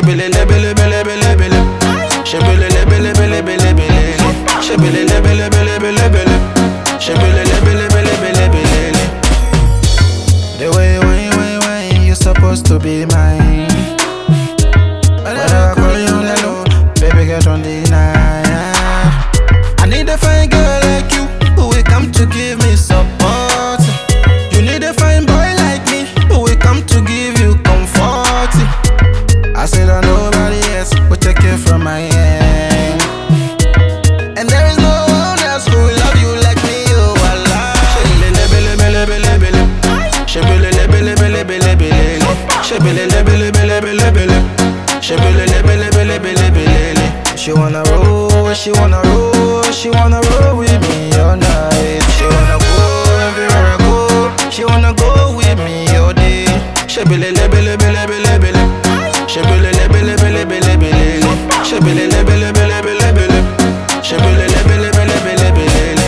Shebele lebele bele bele bele. Shebele lebele bele bele bele. Shebele lebele bele bele bele. Shebele lebele bele bele bele. The way you're supposed to be mine. Whether I call you hello, baby get on the night. I need a fine girl like you who will come to give me support. You need a fine boy like me who will come to give you comfort. I said that nobody else will take it from my hand, and there is no one else who will love you like me. Oh Allah. Shebele bele bele bele bele. Shebele bele bele bele bele. Shebele bele bele bele bele. Shebele bele bele bele bele. She wanna roll, she wanna roll, she wanna roll with me all night. She wanna go everywhere I go. She wanna go with me all day. Shebele bele bele bele bele. Shebele bele bele bele bele. Shebele bele bele bele bele. Shebele bele bele bele bele.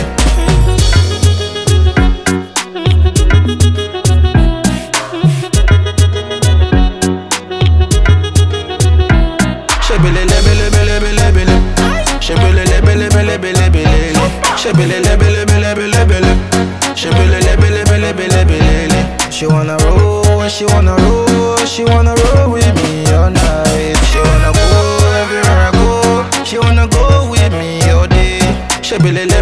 Shebele bele bele bele bele. Shebele bele bele bele bele. Shebele bele bele bele bele. Shebele bele bele bele bele. She wanna roll, she wanna roll, she wanna roll with me all night. She wanna go everywhere I go. She wanna go with me all day. Shebele